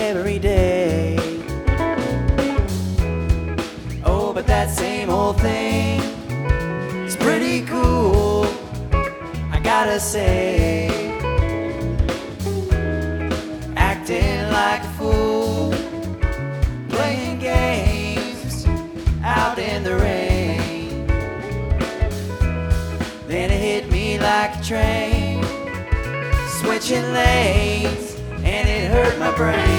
every day. Oh, but that same old thing is pretty cool, I gotta say. Acting like a fool, playing games out in the rain. Then it hit me like a train, switching lanes, and it hurt my brain.